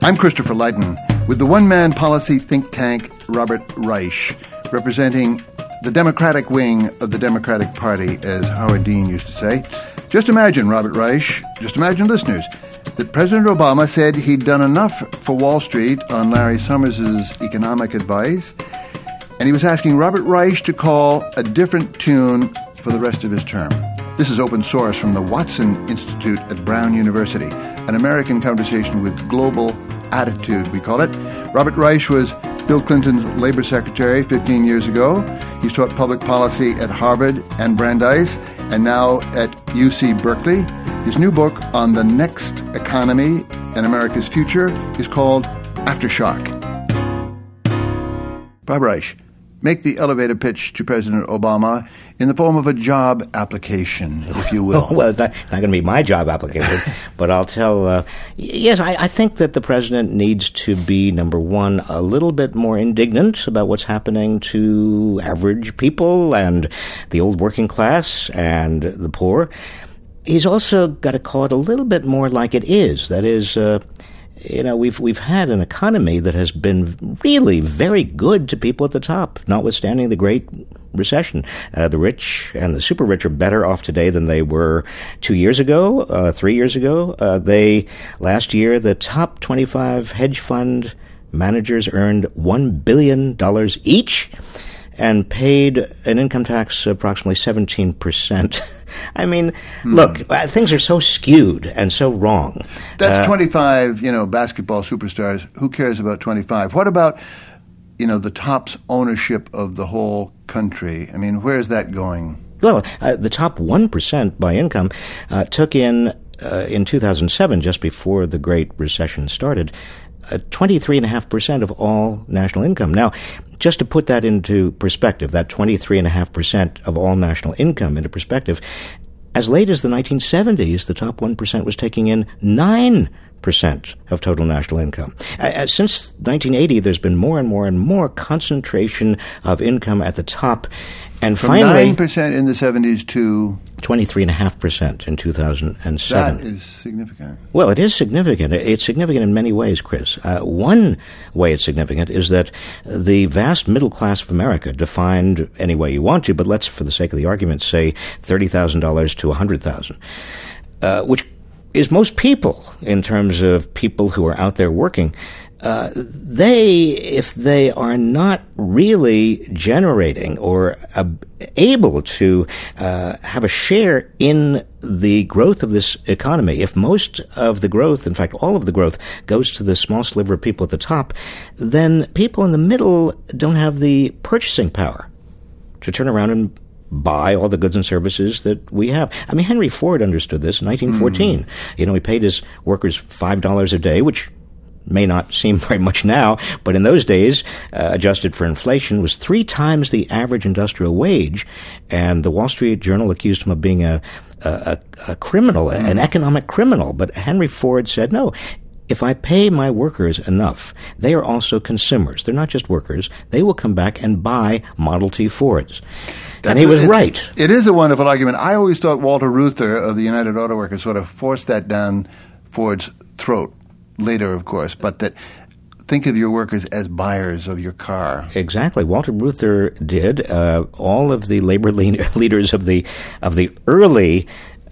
I'm Christopher Lydon with the one-man policy think tank Robert Reich, representing the Democratic wing of the Democratic Party, as Howard Dean used to say. Just imagine, Robert Reich, just imagine, listeners, that President Obama said he'd done enough for Wall Street on Larry Summers' economic advice, and he was asking Robert Reich to call a different tune for the rest of his term. This is open source from the Watson Institute at Brown University, an American conversation with global attitude, we call it. Robert Reich was Bill Clinton's labor secretary 15 years ago. He's taught public policy at Harvard and Brandeis, and now at UC Berkeley. His new book on the next economy and America's future is called Aftershock. Bob Reich, make the elevator pitch to President Obama in the form of a job application, if you will. Well, it's not going to be my job application, but I'll tell, yes, I think that the president needs to be, number one, a little bit more indignant about what's happening to average people and the old working class and the poor. He's also got to call it a little bit more like it is. That is, we've had an economy that has been really very good to people at the top, notwithstanding the Great Recession. The rich and the super rich are better off today than they were 2 years ago, 3 years ago. Last year, the top 25 hedge fund managers earned $1 billion each and paid an income tax approximately 17%. I mean, look, things are so skewed and so wrong. That's 25, basketball superstars. Who cares about 25? What about, the top's ownership of the whole country? I mean, where is that going? Well, the top 1% by income took in 2007, just before the Great Recession started, 23.5% of all national income. Now, just to put that into perspective, that 23.5% of all national income into perspective, as late as the 1970s, the top 1% was taking in 9% of total national income. Since 1980, there's been more and more and more concentration of income at the top. And from finally, 9% in the 70s to 23.5% in 2007. That is significant. Well, it is significant. It's significant in many ways, Chris. One way it's significant is that the vast middle class of America, defined any way you want to, but let's, for the sake of the argument, say $30,000 to $100,000, which is most people in terms of people who are out there working. If they are not really generating or able to have a share in the growth of this economy, if most of the growth, in fact all of the growth, goes to the small sliver of people at the top, then people in the middle don't have the purchasing power to turn around and buy all the goods and services that we have. I mean, Henry Ford understood this in 1914. He paid his workers $5 a day, which may not seem very much now, but in those days, adjusted for inflation, was 3 times the average industrial wage. And the Wall Street Journal accused him of being a criminal, an economic criminal. But Henry Ford said, no, if I pay my workers enough, they are also consumers. They're not just workers. They will come back and buy Model T Fords. And he was right. It is a wonderful argument. I always thought Walter Reuther of the United Auto Workers sort of forced that down Ford's throat. Later, of course, but that think of your workers as buyers of your car. Exactly. Walter Reuther did. All of the labor leaders of the early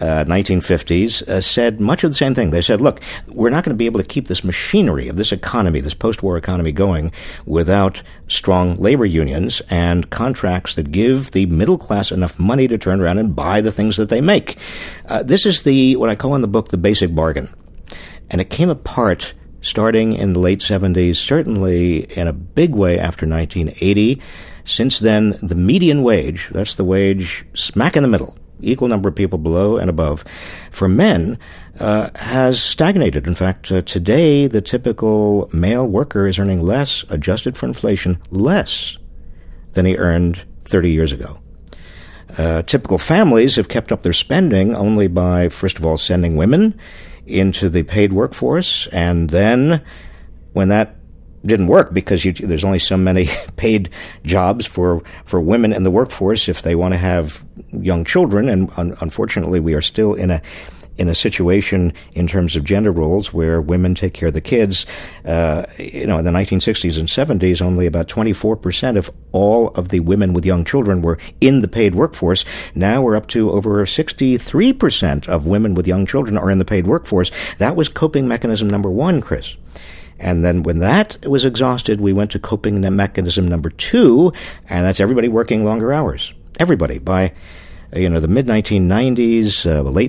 1950s said much of the same thing. They said, look, we're not going to be able to keep this machinery of this economy, this post-war economy going without strong labor unions and contracts that give the middle class enough money to turn around and buy the things that they make. This is what I call in the book the basic bargain. And it came apart starting in the late 70s, certainly in a big way after 1980. Since then, the median wage, that's the wage smack in the middle, equal number of people below and above, for men, has stagnated. In fact, today, the typical male worker is earning less, adjusted for inflation, less than he earned 30 years ago. Typical families have kept up their spending only by, first of all, sending women into the paid workforce, and then when that didn't work because there's only so many paid jobs for women in the workforce if they want to have young children, and unfortunately we are still in in a situation in terms of gender roles where women take care of the kids. In the 1960s and 70s, only about 24% of all of the women with young children were in the paid workforce. Now we're up to over 63% of women with young children are in the paid workforce. That was coping mechanism number one, Chris. And then when that was exhausted, we went to coping mechanism number two, and that's everybody working longer hours. Everybody. By the mid-1990s, late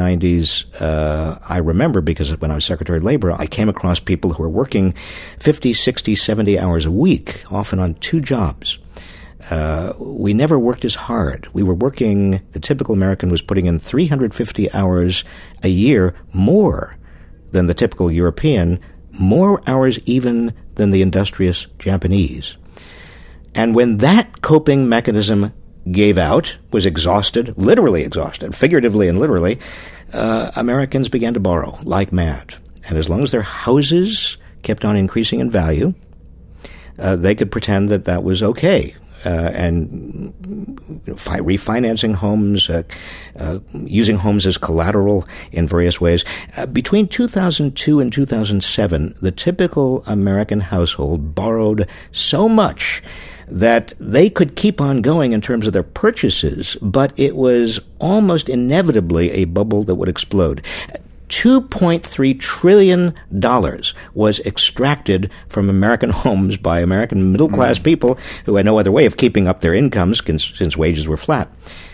1990s, I remember, because when I was Secretary of Labor, I came across people who were working 50, 60, 70 hours a week, often on two jobs. We never worked as hard. We were working, the typical American was putting in 350 hours a year more than the typical European, more hours even than the industrious Japanese. And when that coping mechanism gave out, was exhausted, literally exhausted, figuratively and literally, Americans began to borrow like mad. And as long as their houses kept on increasing in value, they could pretend that that was okay. And refinancing homes, using homes as collateral in various ways. Between 2002 and 2007, the typical American household borrowed so much that they could keep on going in terms of their purchases, but it was almost inevitably a bubble that would explode. $2.3 trillion was extracted from American homes by American middle-class people who had no other way of keeping up their incomes since wages were flat.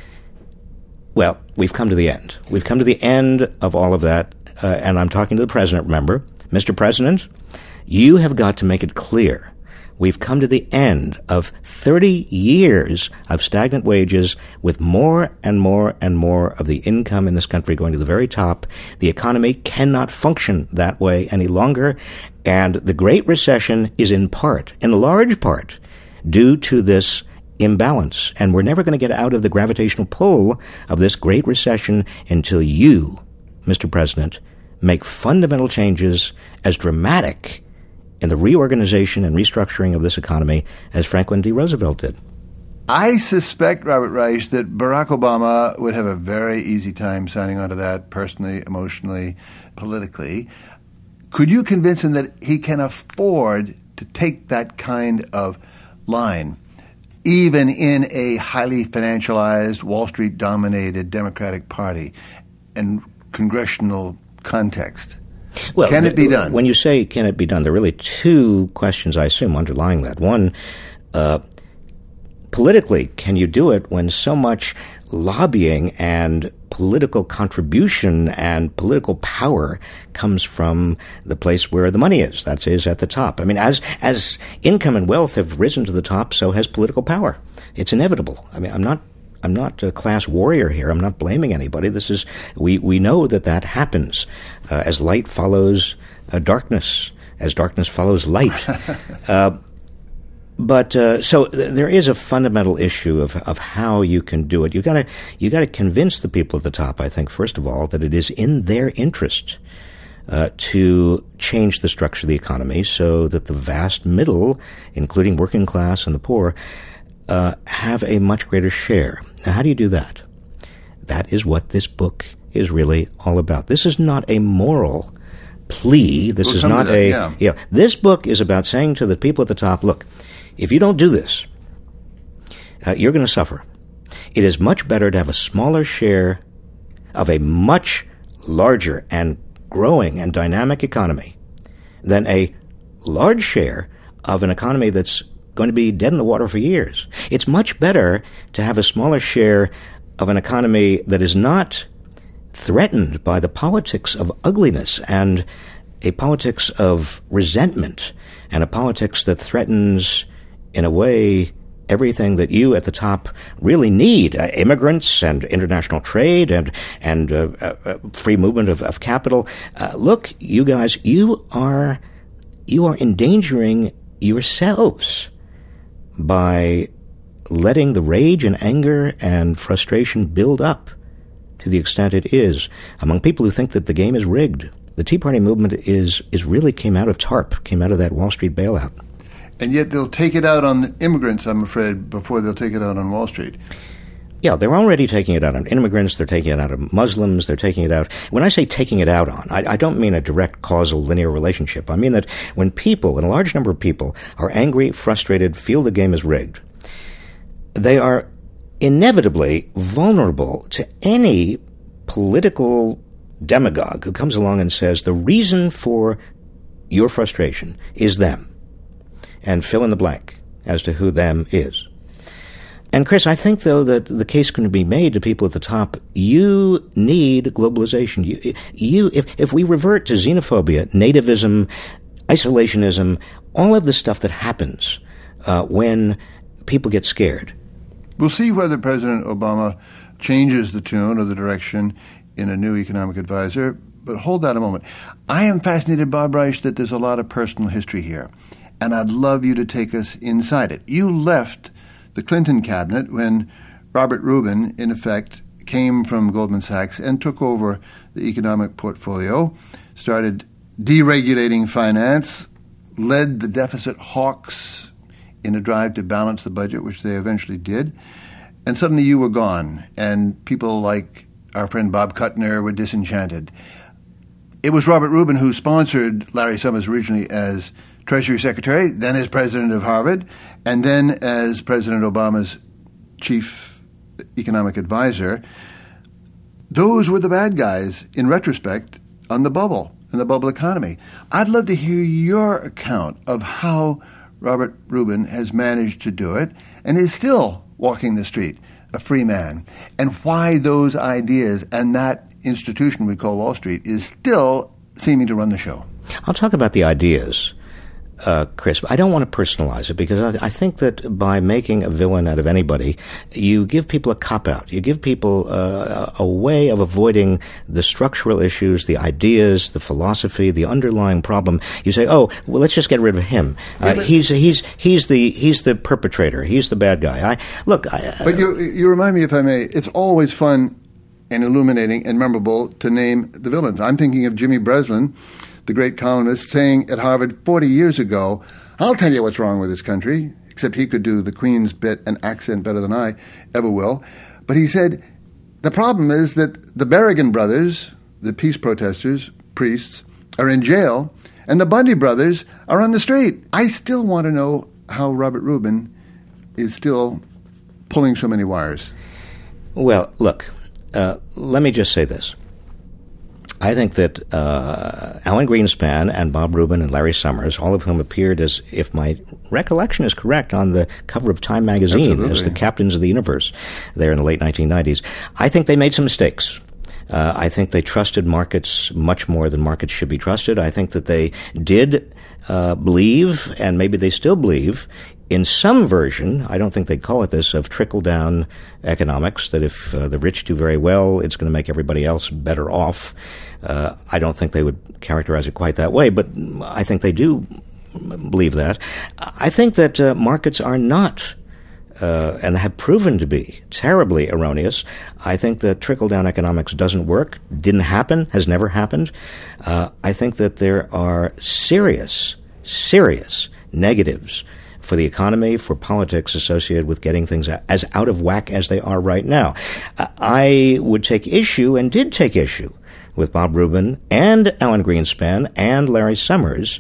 Well, we've come to the end. We've come to the end of all of that, and I'm talking to the President, remember. Mr. President, you have got to make it clear. We've come to the end of 30 years of stagnant wages with more and more and more of the income in this country going to the very top. The economy cannot function that way any longer. And the Great Recession is in large part, due to this imbalance. And we're never going to get out of the gravitational pull of this Great Recession until you, Mr. President, make fundamental changes as dramatic in the reorganization and restructuring of this economy as Franklin D. Roosevelt did. I suspect, Robert Reich, that Barack Obama would have a very easy time signing on to that personally, emotionally, politically. Could you convince him that he can afford to take that kind of line, even in a highly financialized, Wall Street-dominated Democratic Party and congressional context? Well, can it be done? When you say can it be done, there are really two questions, I assume, underlying that. One, politically, can you do it when so much lobbying and political contribution and political power comes from the place where the money is, that is, at the top? I mean, as income and wealth have risen to the top, so has political power. It's inevitable. I mean, I'm not a class warrior here. I'm not blaming anybody. We know that happens as light follows darkness, as darkness follows light. So there is a fundamental issue of how you can do it. You got to convince the people at the top, I think, first of all, that it is in their interest to change the structure of the economy so that the vast middle, including working class and the poor, have a much greater share. Now, how do you do that? That is what this book is really all about. This is not a moral plea. This is not this book is about saying to the people at the top, look, if you don't do this, you're going to suffer. It is much better to have a smaller share of a much larger and growing and dynamic economy than a large share of an economy that's going to be dead in the water for years. It's much better to have a smaller share of an economy that is not threatened by the politics of ugliness and a politics of resentment and a politics that threatens, in a way, everything that you at the top really need, immigrants and international trade and free movement of capital. Look, you guys, you are endangering yourselves by letting the rage and anger and frustration build up to the extent it is among people who think that the game is rigged. The Tea Party movement is really came out of TARP, came out of that Wall Street bailout. And yet they'll take it out on the immigrants, I'm afraid, before they'll take it out on Wall Street. Yeah, they're already taking it out on immigrants, they're taking it out on Muslims, they're taking it out. When I say taking it out on, I don't mean a direct causal linear relationship. I mean that when people, and a large number of people, are angry, frustrated, feel the game is rigged, they are inevitably vulnerable to any political demagogue who comes along and says the reason for your frustration is them, and fill in the blank as to who them is. And Chris, I think, though, that the case can be made to people at the top, you need globalization. If we revert to xenophobia, nativism, isolationism, all of the stuff that happens when people get scared. We'll see whether President Obama changes the tune or the direction in a new economic advisor, but hold that a moment. I am fascinated, Bob Reich, that there's a lot of personal history here, and I'd love you to take us inside it. You left the Clinton cabinet when Robert Rubin, in effect, came from Goldman Sachs and took over the economic portfolio, started deregulating finance, led the deficit hawks in a drive to balance the budget, which they eventually did, and suddenly you were gone, and people like our friend Bob Kuttner were disenchanted. It was Robert Rubin who sponsored Larry Summers originally as Treasury Secretary, then as president of Harvard, and then as President Obama's chief economic advisor. Those were the bad guys, in retrospect, on the bubble, in the bubble economy. I'd love to hear your account of how Robert Rubin has managed to do it and is still walking the street, a free man, and why those ideas and that institution we call Wall Street is still seeming to run the show. I'll talk about the ideas, Chris, but I don't want to personalize it because I think that by making a villain out of anybody, you give people a cop-out. You give people a way of avoiding the structural issues, the ideas, the philosophy, the underlying problem. You say, oh, well, let's just get rid of him. He's the perpetrator. He's the bad guy. But you remind me, if I may, it's always fun and illuminating and memorable to name the villains. I'm thinking of Jimmy Breslin, the great columnist, saying at Harvard 40 years ago, I'll tell you what's wrong with this country, except he could do the Queen's bit and accent better than I ever will. But he said, the problem is that the Berrigan brothers, the peace protesters, priests, are in jail, and the Bundy brothers are on the street. I still want to know how Robert Rubin is still pulling so many wires. Well, look, let me just say this. I think that Alan Greenspan and Bob Rubin and Larry Summers, all of whom appeared as, if my recollection is correct, on the cover of Time magazine Absolutely. As the captains of the universe there in the late 1990s, I think they made some mistakes. I think they trusted markets much more than markets should be trusted. I think that they did believe, and maybe they still believe, in some version, I don't think they'd call it this, of trickle-down economics, that if the rich do very well, it's going to make everybody else better off. I don't think they would characterize it quite that way, but I think they do believe that. I think that markets are not, and have proven to be, terribly erroneous. I think that trickle-down economics doesn't work, didn't happen, has never happened. I think that there are serious negatives for the economy, for politics associated with getting things as out of whack as they are right now. I would take issue, and did take issue, with Bob Rubin and Alan Greenspan and Larry Summers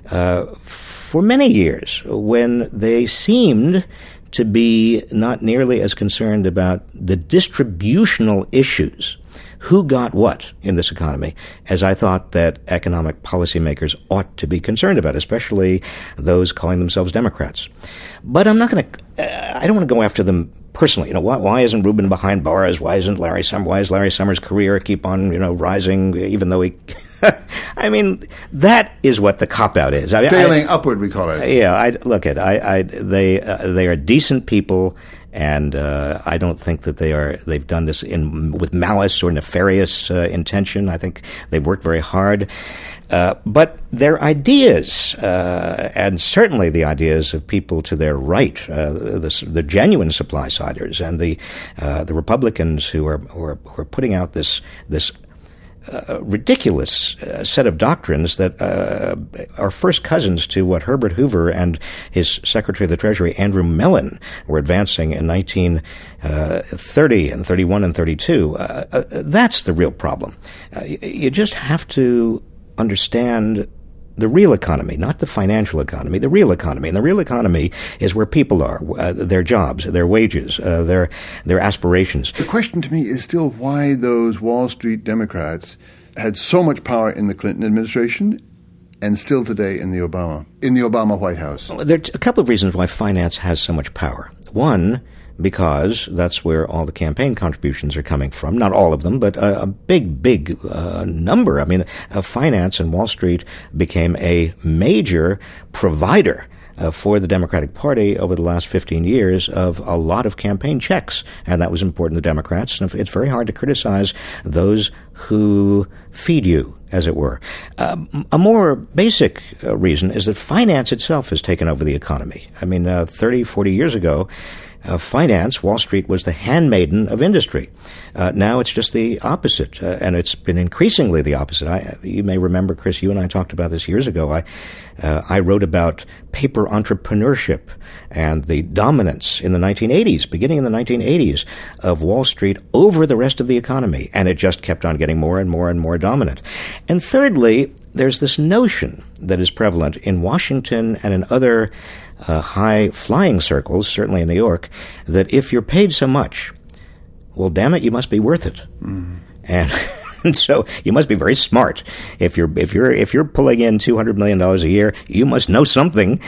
for many years when they seemed to be not nearly as concerned about the distributional issues, who got what in this economy, as I thought that economic policymakers ought to be concerned about, especially those calling themselves Democrats. But I don't want to go after them personally. Why isn't Rubin behind bars? Why is Larry Summers' career keep on, rising, even though he... I mean, that is what the cop-out is. Failing upward, we call it. Yeah, they are decent people, and I don't think that they've done this with malice or nefarious intention. I think they've worked very hard. But their ideas, and certainly the ideas of people to their right, the genuine supply-siders and the Republicans who are putting out this ridiculous set of doctrines that are first cousins to what Herbert Hoover and his Secretary of the Treasury, Andrew Mellon, were advancing in 1930 and 31 and 32. That's the real problem. You just have to understand the real economy, not the financial economy, the real economy. And the real economy is where people are, their jobs, their wages, their aspirations. The question to me is still why those Wall Street Democrats had so much power in the Clinton administration and still today in the Obama White House. There are a couple of reasons why finance has so much power. One, because that's where all the campaign contributions are coming from. Not all of them, but a big number. I mean, finance and Wall Street became a major provider for the Democratic Party over the last 15 years of a lot of campaign checks, and that was important to Democrats. And it's very hard to criticize those who feed you, as it were. A more basic reason is that finance itself has taken over the economy. I mean, 30, 40 years ago, finance, Wall Street, was the handmaiden of industry. Now it's just the opposite, and it's been increasingly the opposite. You may remember, Chris, you and I talked about this years ago. I wrote about paper entrepreneurship and the dominance in the 1980s, beginning in the 1980s, of Wall Street over the rest of the economy, and it just kept on getting more and more and more dominant. And thirdly, there's this notion that is prevalent in Washington and in other high-flying circles, certainly in New York, that if you're paid so much, well, damn it, you must be worth it. And so you must be very smart. If you're pulling in $200 million a year, you must know something.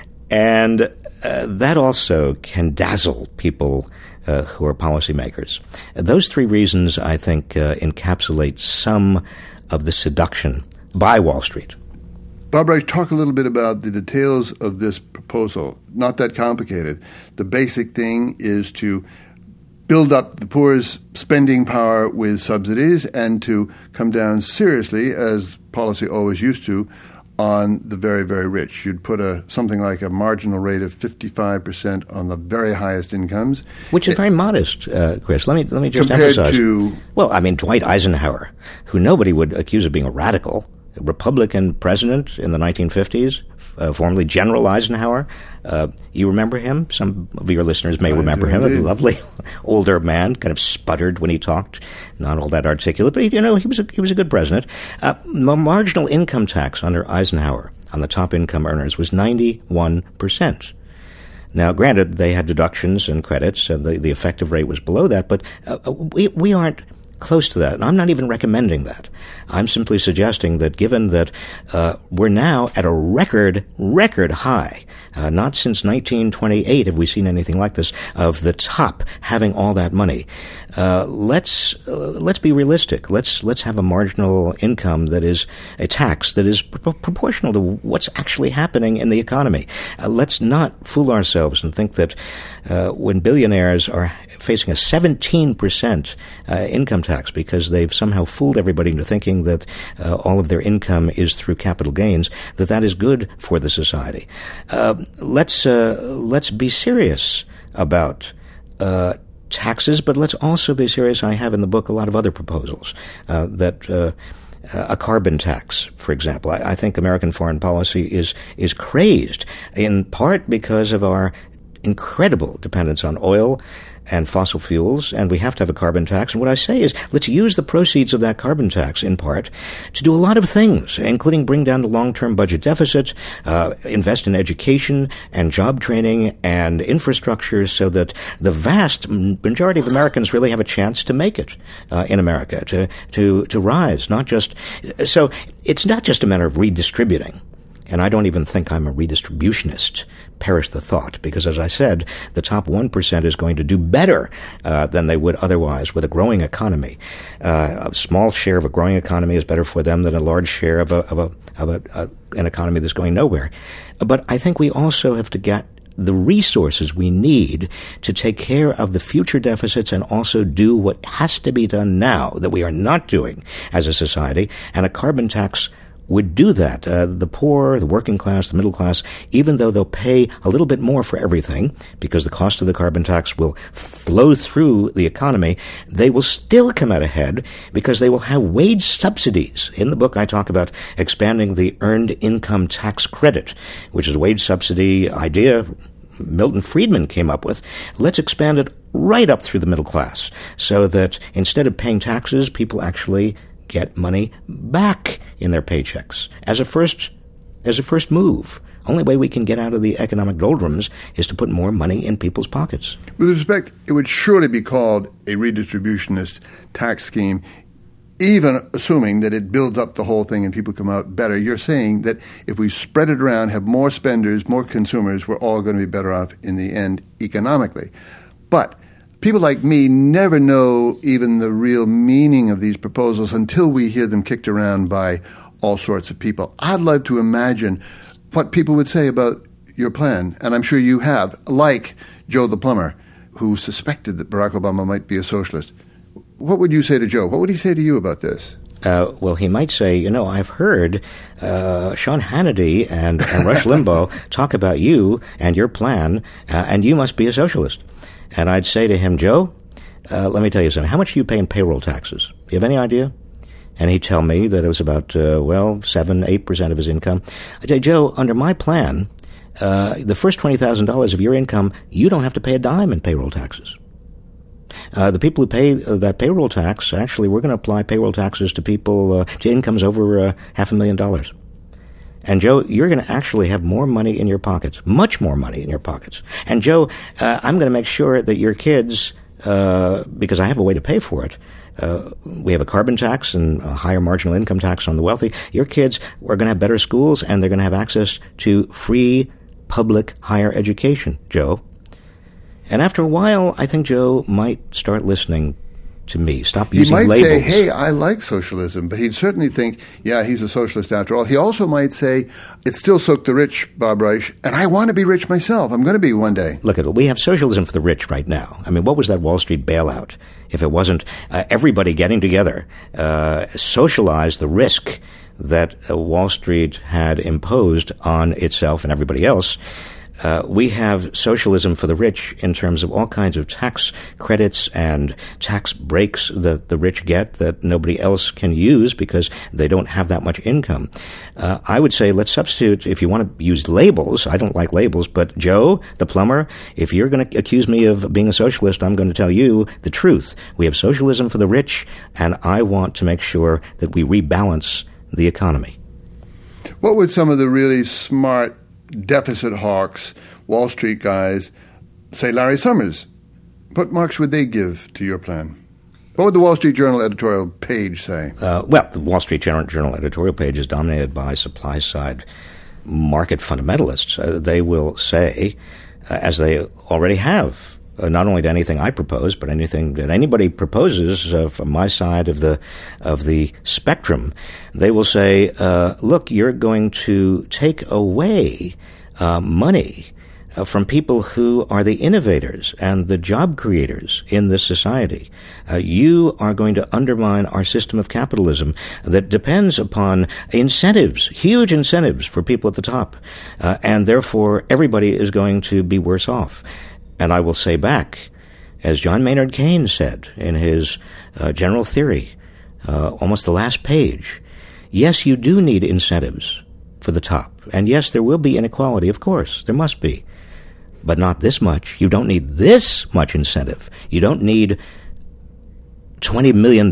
And that also can dazzle people who are policymakers. Those three reasons, I think, encapsulate some of the seduction by Wall Street. Bob Reich, talk a little bit about the details of this proposal. Not that complicated. The basic thing is to build up the poor's spending power with subsidies and to come down seriously, as policy always used to, on the very, very rich. You'd put something like a marginal rate of 55% on the very highest incomes. Which is very modest, Chris. Let me just emphasize. Well, I mean, Dwight Eisenhower, who nobody would accuse of being a radical, Republican president in the 1950s, formerly General Eisenhower. You remember him? Some of your listeners may remember him. A lovely older man, kind of sputtered when he talked, not all that articulate, but he was a good president. The marginal income tax under Eisenhower on the top income earners was 91%. Now, granted, they had deductions and credits, and the effective rate was below that, but we aren't close to that. And I'm not even recommending that. I'm simply suggesting that given that we're now at a record high, not since 1928 have we seen anything like this, of the top having all that money. Let's be realistic. Let's have a marginal income that is a tax that is proportional to what's actually happening in the economy. Let's not fool ourselves and think that when billionaires are facing a 17% income tax because they've somehow fooled everybody into thinking that all of their income is through capital gains, that is good for the society. Let's be serious about taxes, but let's also be serious. I have in the book a lot of other proposals that a carbon tax, for example. I think American foreign policy is crazed, in part because of our incredible dependence on oil and fossil fuels, and we have to have a carbon tax. And what I say is, let's use the proceeds of that carbon tax, in part, to do a lot of things, including bring down the long-term budget deficit, invest in education and job training and infrastructure so that the vast majority of Americans really have a chance to make it in America, to rise. So it's not just a matter of redistributing. And I don't even think I'm a redistributionist. Perish the thought, because as I said, the top 1% is going to do better than they would otherwise with a growing economy. A small share of a growing economy is better for them than a large share of an economy that's going nowhere. But I think we also have to get the resources we need to take care of the future deficits and also do what has to be done now that we are not doing as a society, and a carbon tax would do that. The poor, the working class, the middle class, even though they'll pay a little bit more for everything because the cost of the carbon tax will flow through the economy, they will still come out ahead because they will have wage subsidies. In the book, I talk about expanding the earned income tax credit, which is a wage subsidy idea Milton Friedman came up with. Let's expand it right up through the middle class so that instead of paying taxes, people actually get money back in their paychecks as a first move. Only way we can get out of the economic doldrums is to put more money in people's pockets. With respect, it would surely be called a redistributionist tax scheme, even assuming that it builds up the whole thing and people come out better. You're saying that if we spread it around, have more spenders, more consumers, we're all going to be better off in the end economically. But people like me never know even the real meaning of these proposals until we hear them kicked around by all sorts of people. I'd love to imagine what people would say about your plan, and I'm sure you have, like Joe the plumber, who suspected that Barack Obama might be a socialist. What would you say to Joe? What would he say to you about this? Well, he might say, I've heard Sean Hannity and Rush Limbaugh talk about you and your plan, and you must be a socialist. And I'd say to him, Joe, let me tell you something. How much do you pay in payroll taxes? Do you have any idea? And he'd tell me that it was about, 7-8% of his income. I'd say, Joe, under my plan, the first $20,000 of your income, you don't have to pay a dime in payroll taxes. The people who pay that payroll tax, actually, we're going to apply payroll taxes to people, to incomes over $500,000. And Joe, you're going to actually have more money in your pockets, much more money in your pockets. And Joe, I'm going to make sure that your kids, because I have a way to pay for it, we have a carbon tax and a higher marginal income tax on the wealthy. Your kids are going to have better schools and they're going to have access to free public higher education, Joe. And after a while, I think Joe might start listening to me. Stop using labels. He might say, hey, I like socialism, but he'd certainly think, yeah, he's a socialist after all. He also might say, it still soaked the rich, Bob Reich, and I want to be rich myself. I'm going to be one day. Look at it. We have socialism for the rich right now. I mean, what was that Wall Street bailout if it wasn't everybody getting together, socialize the risk that Wall Street had imposed on itself and everybody else? We have socialism for the rich in terms of all kinds of tax credits and tax breaks that the rich get that nobody else can use because they don't have that much income. I would say let's substitute, if you want to use labels, I don't like labels, but Joe, the plumber, if you're going to accuse me of being a socialist, I'm going to tell you the truth. We have socialism for the rich, and I want to make sure that we rebalance the economy. What would some of the really smart deficit hawks, Wall Street guys, say Larry Summers? What marks would they give to your plan? What would the Wall Street Journal editorial page say? Well, the Wall Street Journal editorial page is dominated by supply-side market fundamentalists. They will say, as they already have, not only to anything I propose, but anything that anybody proposes from my side of the spectrum, they will say, look, you're going to take away money from people who are the innovators and the job creators in this society. You are going to undermine our system of capitalism that depends upon incentives, huge incentives for people at the top, and therefore everybody is going to be worse off. And I will say back, as John Maynard Keynes said in his General Theory, almost the last page, yes, you do need incentives for the top. And yes, there will be inequality, of course. There must be. But not this much. You don't need this much incentive. You don't need $20 million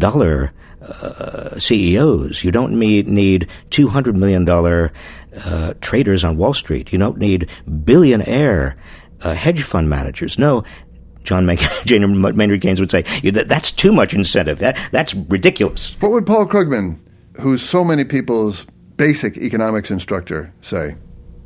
CEOs. You don't need $200 million traders on Wall Street. You don't need billionaire hedge fund managers. No, John Maynard Keynes would say, that's too much incentive. That's ridiculous. What would Paul Krugman, who's so many people's basic economics instructor, say?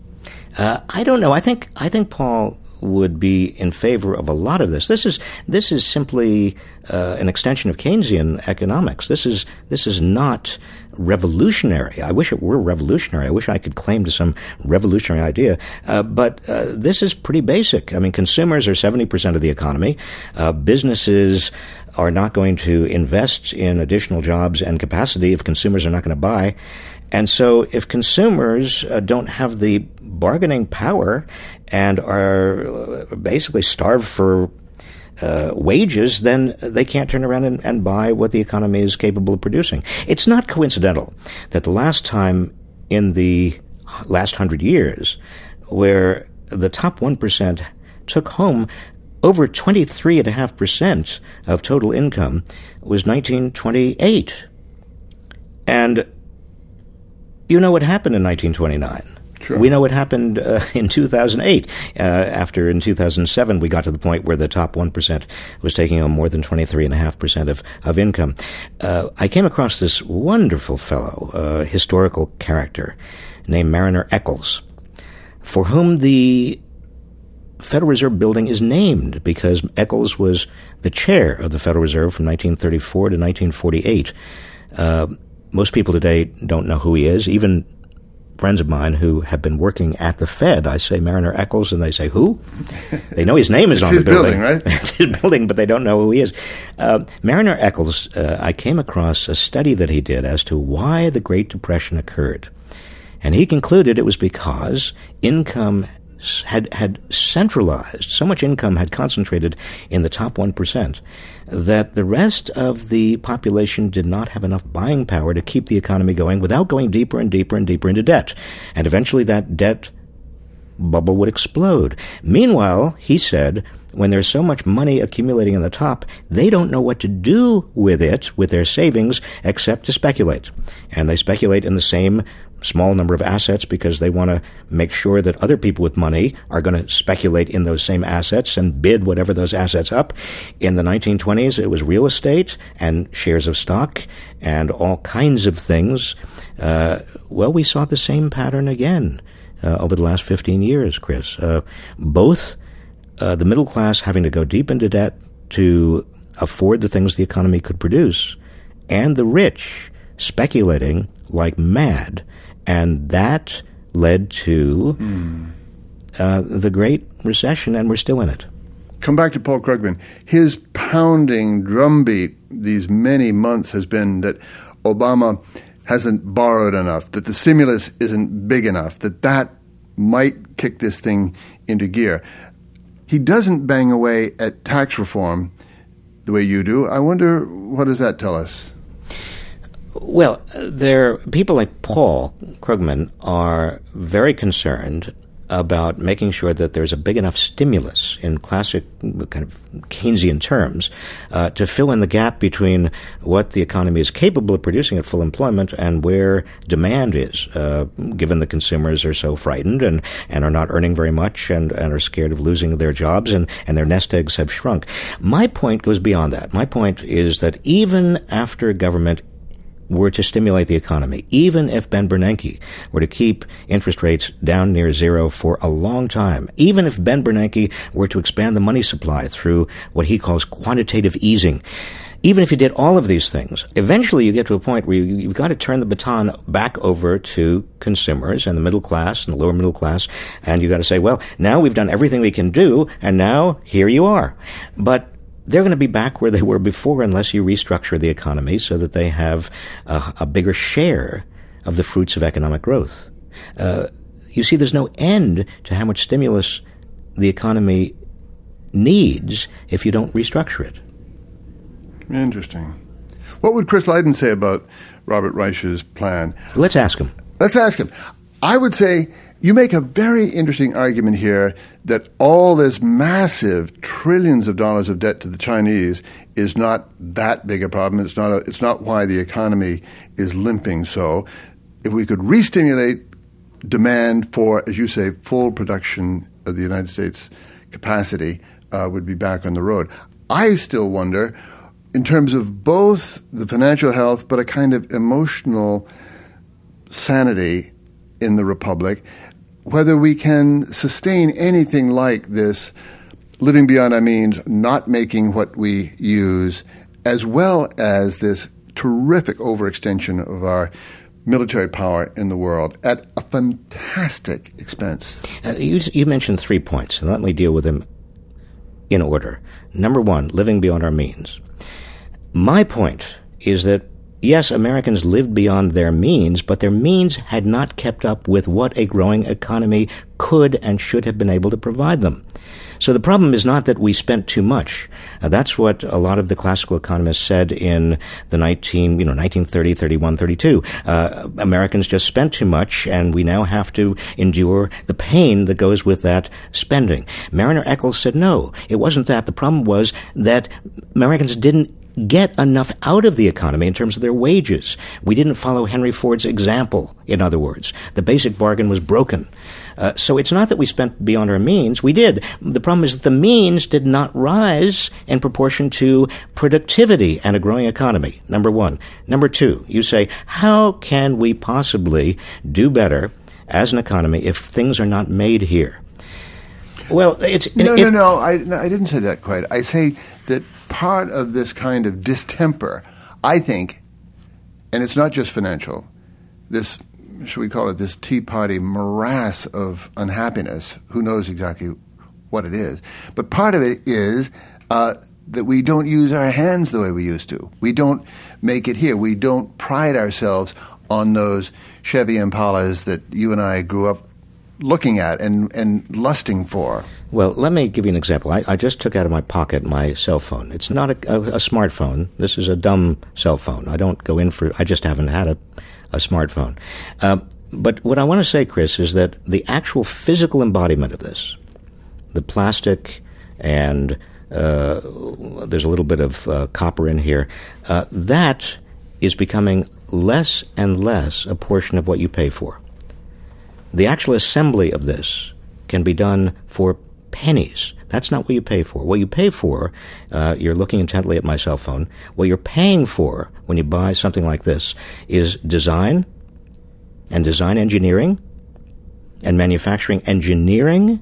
I don't know. I think Paul would be in favor of a lot of this. This is simply an extension of Keynesian economics. This is not revolutionary. I wish it were revolutionary. I wish I could claim to some revolutionary idea. But this is pretty basic. I mean, consumers are 70% of the economy. Businesses are not going to invest in additional jobs and capacity if consumers are not going to buy. And so if consumers don't have the bargaining power and are basically starved for wages, then they can't turn around and buy what the economy is capable of producing. It's not coincidental that the last time in the last 100 years where the top 1% took home over 23.5% of total income was 1928. And you know what happened in 1929. Sure. We know what happened in 2008. After in 2007, we got to the point where the top 1% was taking home more than 23.5% of income. I came across this wonderful fellow, historical character, named Marriner Eccles, for whom the Federal Reserve building is named because Eccles was the chair of the Federal Reserve from 1934 to 1948. Most people today don't know who he is. Even friends of mine who have been working at the Fed, I say Marriner Eccles, and they say, who? They know his name is on the building. Right? It's his building, but they don't know who he is. Marriner Eccles, I came across a study that he did as to why the Great Depression occurred. And he concluded it was because income had centralized, so much income had concentrated in the top 1% that the rest of the population did not have enough buying power to keep the economy going without going deeper and deeper and deeper into debt. And eventually that debt bubble would explode. Meanwhile, he said, when there's so much money accumulating in the top, they don't know what to do with it, with their savings, except to speculate. And they speculate in the same small number of assets because they want to make sure that other people with money are going to speculate in those same assets and bid whatever those assets up. In the 1920s, it was real estate and shares of stock and all kinds of things. Well, we saw the same pattern again over the last 15 years, Chris. Both the middle class having to go deep into debt to afford the things the economy could produce, and the rich speculating like mad. And that led to the Great Recession, and we're still in it. Come back to Paul Krugman. His pounding drumbeat these many months has been that Obama hasn't borrowed enough, that the stimulus isn't big enough, that might kick this thing into gear. He doesn't bang away at tax reform the way you do. I wonder, what does that tell us? Well, people like Paul Krugman are very concerned about making sure that there's a big enough stimulus in classic kind of Keynesian terms to fill in the gap between what the economy is capable of producing at full employment and where demand is, given the consumers are so frightened and are not earning very much and are scared of losing their jobs and their nest eggs have shrunk. My point goes beyond that. My point is that even after government were to stimulate the economy, even if Ben Bernanke were to keep interest rates down near zero for a long time, even if Ben Bernanke were to expand the money supply through what he calls quantitative easing, even if you did all of these things, eventually you get to a point where you've got to turn the baton back over to consumers and the middle class and the lower middle class, and you've got to say, well, now we've done everything we can do, and now here you are. But they're going to be back where they were before unless you restructure the economy so that they have a bigger share of the fruits of economic growth. You see, there's no end to how much stimulus the economy needs if you don't restructure it. Interesting. What would Chris Lydon say about Robert Reich's plan? Let's ask him. I would say you make a very interesting argument here that all this massive trillions of dollars of debt to the Chinese is not that big a problem. It's not why the economy is limping so. If we could re-stimulate demand for, as you say, full production of the United States capacity, would be back on the road. I still wonder, in terms of both the financial health but a kind of emotional sanity in the Republic, whether we can sustain anything like this living beyond our means, not making what we use, as well as this terrific overextension of our military power in the world at a fantastic expense. You mentioned 3 points, and let me deal with them in order. Number one, living beyond our means. My point is that yes, Americans lived beyond their means, but their means had not kept up with what a growing economy could and should have been able to provide them. So the problem is not that we spent too much. That's what a lot of the classical economists said in the 1930, 31, 32. Americans just spent too much, and we now have to endure the pain that goes with that spending. Mariner Eccles said no, it wasn't that. The problem was that Americans didn't get enough out of the economy in terms of their wages. We didn't follow Henry Ford's example, in other words. The basic bargain was broken. So it's not that we spent beyond our means. We did. The problem is that the means did not rise in proportion to productivity and a growing economy, number one. Number two, you say, how can we possibly do better as an economy if things are not made here? Well, it's... No, I didn't say that quite. I say that part of this kind of distemper, I think, and it's not just financial, this, should we call it this Tea Party morass of unhappiness, who knows exactly what it is, but part of it is that we don't use our hands the way we used to. We don't make it here. We don't pride ourselves on those Chevy Impalas that you and I grew up looking at and lusting for. Well, let me give you an example. I just took out of my pocket my cell phone. It's not a smartphone. This is a dumb cell phone. I just haven't had a smartphone. But what I want to say, Chris, is that the actual physical embodiment of this, the plastic and there's a little bit of copper in here, that is becoming less and less a portion of what you pay for. The actual assembly of this can be done for pennies. That's not what you pay for. What you pay for, you're looking intently at my cell phone, what you're paying for when you buy something like this is design and design engineering and manufacturing engineering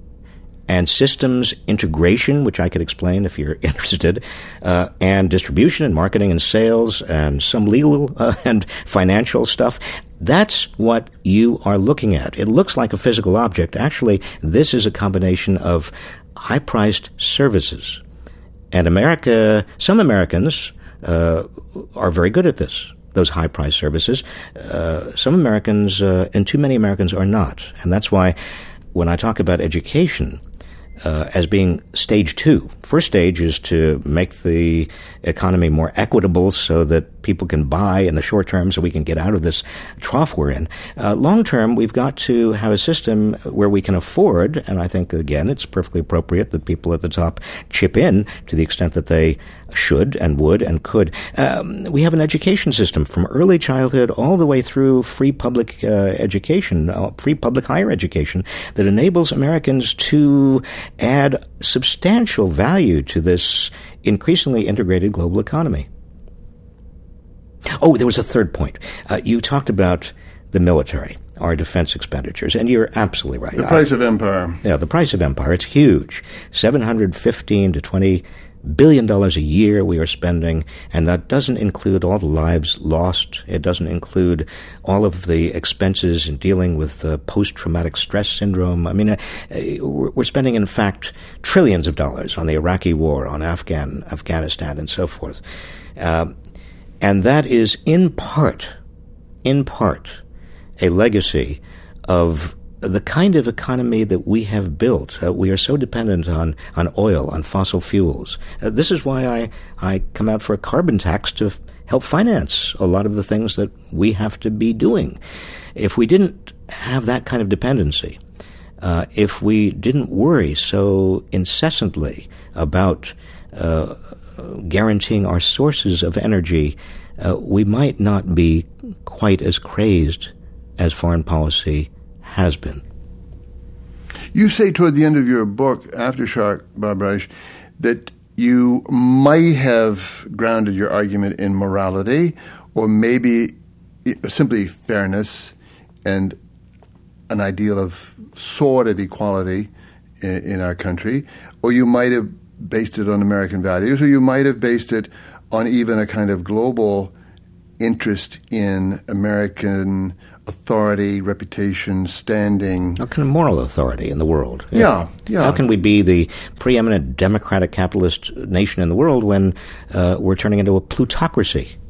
and systems integration, which I could explain if you're interested, and distribution and marketing and sales and some legal and financial stuff. That's what you are looking at. It looks like a physical object. Actually, this is a combination of high-priced services. And some Americans are very good at this, those high-priced services. Some Americans, and too many Americans, are not. And that's why when I talk about education as being stage two, first stage is to make the economy more equitable so that people can buy in the short term so we can get out of this trough we're in. Long term, we've got to have a system where we can afford, and I think, again, it's perfectly appropriate that people at the top chip in to the extent that they should and would and could. We have an education system from early childhood all the way through free public education, free public higher education, that enables Americans to add substantial value to this increasingly integrated global economy. Oh, there was a third point. You talked about the military, our defense expenditures, and you're absolutely right. The price of empire. Yeah, the price of empire. It's huge. $715 to $20 billion a year we are spending, and that doesn't include all the lives lost. It doesn't include all of the expenses in dealing with post-traumatic stress syndrome. I mean, we're spending, in fact, trillions of dollars on the Iraqi war, on Afghanistan, and so forth. And that is in part, a legacy of the kind of economy that we have built. We are so dependent on oil, on fossil fuels. This is why I come out for a carbon tax to help finance a lot of the things that we have to be doing. If we didn't have that kind of dependency, if we didn't worry so incessantly about guaranteeing our sources of energy, we might not be quite as crazed as foreign policy has been. You say toward the end of your book, Aftershock, Bob Reich, that you might have grounded your argument in morality or maybe simply fairness and an ideal of sort of equality in our country, or you might have based it on American values, or you might have based it on even a kind of global interest in American authority, reputation, standing. A kind of moral authority in the world. Yeah. How can we be the preeminent democratic capitalist nation in the world when we're turning into a plutocracy?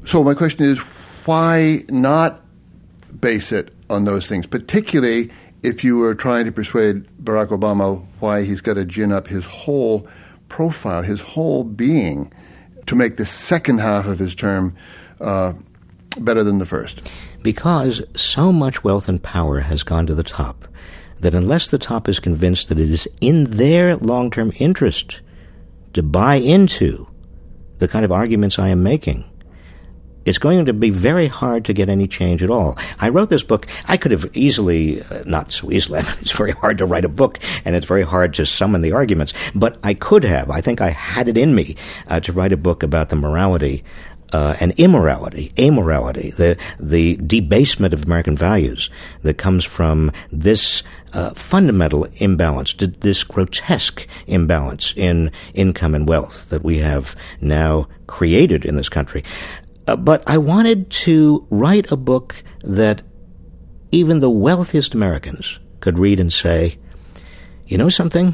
So my question is, why not base it on those things, particularly if you were trying to persuade Barack Obama why he's got to gin up his whole profile, his whole being, to make the second half of his term better than the first? Because so much wealth and power has gone to the top that unless the top is convinced that it is in their long-term interest to buy into the kind of arguments I am making, it's going to be very hard to get any change at all. I wrote this book. I could have easily, not so easily, it's very hard to write a book, and it's very hard to summon the arguments, but I could have. I think I had it in me to write a book about the morality and immorality, amorality, the debasement of American values that comes from this fundamental imbalance, this grotesque imbalance in income and wealth that we have now created in this country. But I wanted to write a book that even the wealthiest Americans could read and say, you know something?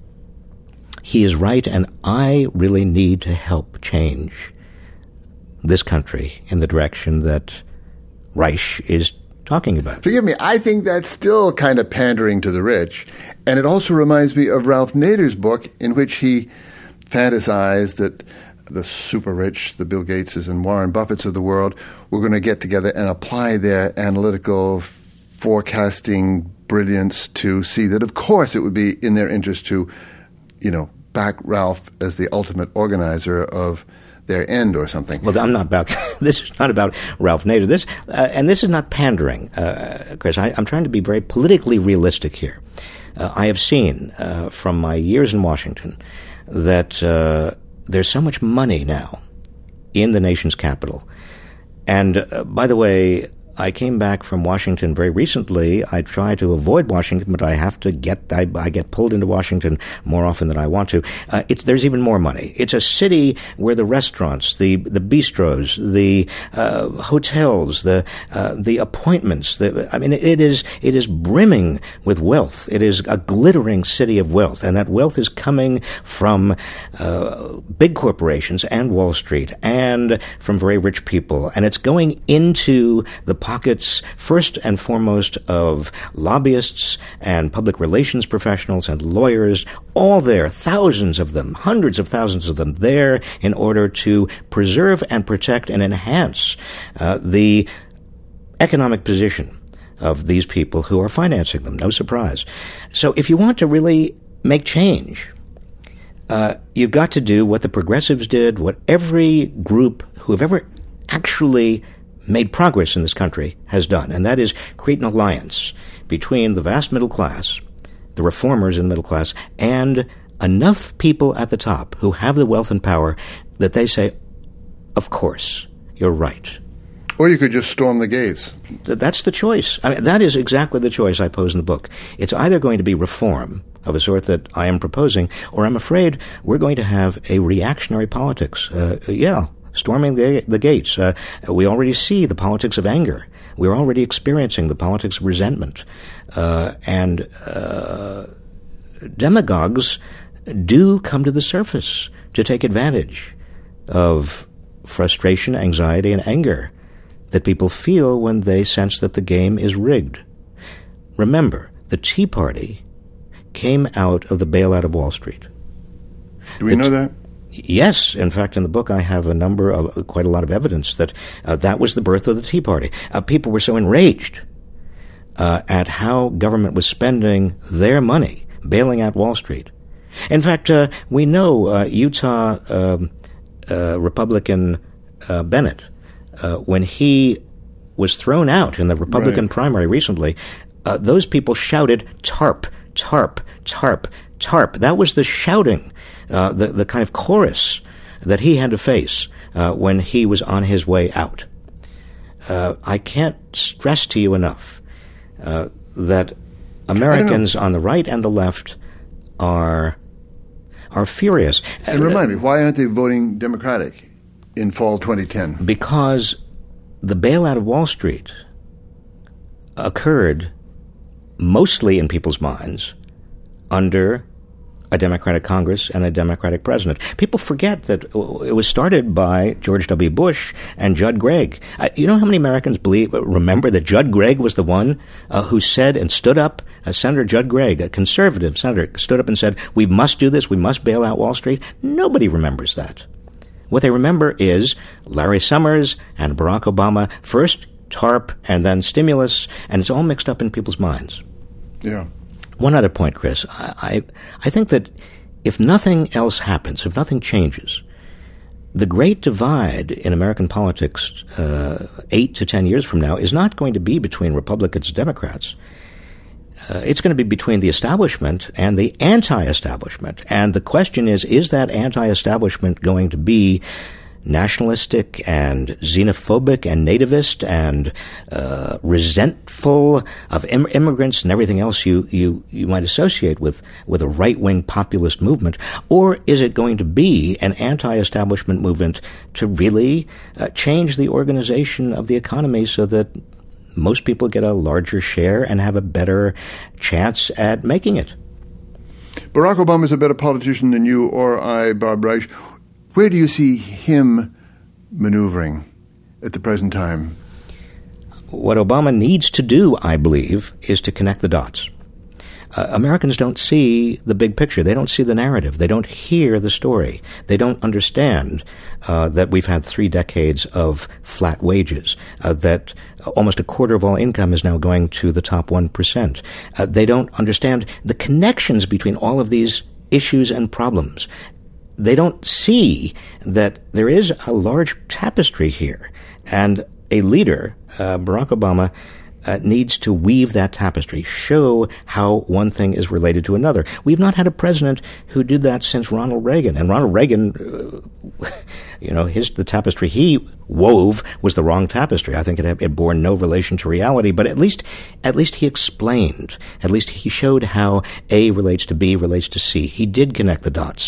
He is right, and I really need to help change this country in the direction that Reich is talking about. Forgive me, I think that's still kind of pandering to the rich. And it also reminds me of Ralph Nader's book, in which he fantasized that the super rich, the Bill Gateses and Warren Buffetts of the world, were going to get together and apply their analytical forecasting brilliance to see that, of course, it would be in their interest to, back Ralph as the ultimate organizer of their end or something. Well, I'm not about this is not about Ralph Nader. This is not pandering, Chris. I'm trying to be very politically realistic here. I have seen from my years in Washington that there's so much money now in the nation's capital. And by the way, I came back from Washington very recently. I try to avoid Washington, but I have to I get pulled into Washington more often than I want to. There's even more money. It's a city where the restaurants, the bistros, the hotels, the appointments, it is brimming with wealth. It is a glittering city of wealth, and that wealth is coming from big corporations and Wall Street and from very rich people, and it's going into the pockets, first and foremost, of lobbyists and public relations professionals and lawyers, all there, thousands of them, hundreds of thousands of them there in order to preserve and protect and enhance the economic position of these people who are financing them. No surprise. So if you want to really make change, you've got to do what the progressives did, what every group who have ever actually made progress in this country has done, and that is create an alliance between the vast middle class, the reformers in the middle class, and enough people at the top who have the wealth and power that they say, of course, you're right. Or you could just storm the gates. That's the choice. That is exactly the choice I pose in the book. It's either going to be reform of a sort that I am proposing, or I'm afraid we're going to have a reactionary politics. Storming the gates. We already see the politics of anger. We're already experiencing the politics of resentment. And demagogues do come to the surface to take advantage of frustration, anxiety, and anger that people feel when they sense that the game is rigged. Remember, the Tea Party came out of the bailout of Wall Street. Do we know that? Yes. In fact, in the book, I have quite a lot of evidence that that was the birth of the Tea Party. People were so enraged at how government was spending their money, bailing out Wall Street. In fact, we know Utah Republican Bennett, when he was thrown out in the Republican primary recently, those people shouted, "TARP, TARP, TARP, TARP." That was the shouting, the kind of chorus that he had to face when he was on his way out. I can't stress to you enough that Americans on the right and the left are furious. And remind me, why aren't they voting Democratic in fall 2010? Because the bailout of Wall Street occurred mostly in people's minds under a Democratic Congress and a Democratic president. People forget that it was started by George W. Bush and Judd Gregg. You know how many Americans remember that Judd Gregg was the one who said and stood up, Senator Judd Gregg, a conservative senator, stood up and said, we must do this, we must bail out Wall Street? Nobody remembers that. What they remember is Larry Summers and Barack Obama, first TARP and then stimulus, and it's all mixed up in people's minds. Yeah. One other point, Chris. I think that if nothing else happens, if nothing changes, the great divide in American politics 8 to 10 years from now is not going to be between Republicans and Democrats. It's going to be between the establishment and the anti-establishment. And the question is that anti-establishment going to be nationalistic and xenophobic and nativist and resentful of immigrants and everything else you might associate with a right-wing populist movement? Or is it going to be an anti-establishment movement to really change the organization of the economy so that most people get a larger share and have a better chance at making it? Barack Obama is a better politician than you or I, Bob Reich. Where do you see him maneuvering at the present time? What Obama needs to do, I believe, is to connect the dots. Americans don't see the big picture. They don't see the narrative. They don't hear the story. They don't understand that we've had 3 decades of flat wages, that almost a quarter of all income is now going to the top 1%. They don't understand the connections between all of these issues and problems. They don't see that there is a large tapestry here, and a leader, Barack Obama, needs to weave that tapestry, show how one thing is related to another. We've not had a president who did that since Ronald Reagan. And Ronald Reagan, the tapestry he wove was the wrong tapestry. I think it bore no relation to reality, but at least he explained. At least he showed how A relates to B relates to C. He did connect the dots.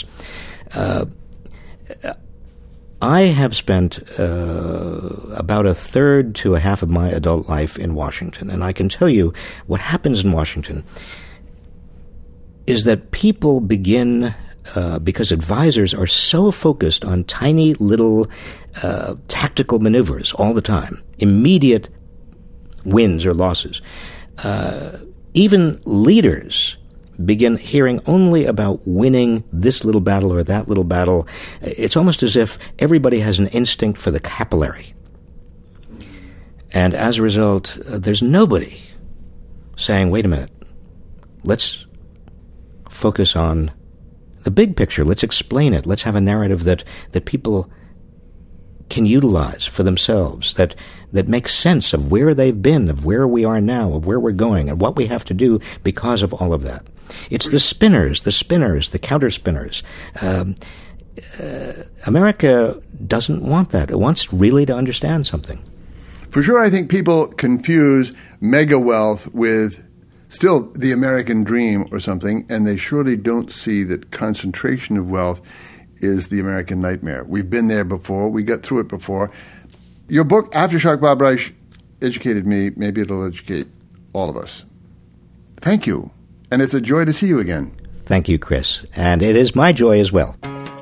I have spent about a third to a half of my adult life in Washington, and I can tell you what happens in Washington is that people begin, because advisors are so focused on tiny little tactical maneuvers all the time, immediate wins or losses, even leaders begin hearing only about winning this little battle or that little battle. It's almost as if everybody has an instinct for the capillary. And as a result, there's nobody saying, wait a minute, let's focus on the big picture. Let's explain it. Let's have a narrative that people can utilize for themselves, that makes sense of where they've been, of where we are now, of where we're going, and what we have to do because of all of that. It's the spinners, the counter spinners. America doesn't want that. It wants really to understand something. For sure, I think people confuse mega wealth with still the American dream or something, and they surely don't see that concentration of wealth is the American nightmare. We've been there before. We got through it before. Your book, Aftershock, Bob Reich, educated me. Maybe it'll educate all of us. Thank you. And it's a joy to see you again. Thank you, Chris. And it is my joy as well.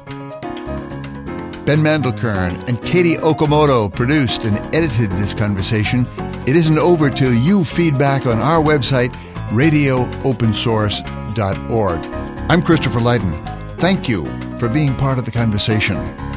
Ben Mandelkern and Katie Okamoto produced and edited this conversation. It isn't over till you feedback on our website, radioopensource.org. I'm Christopher Lydon. Thank you for being part of the conversation.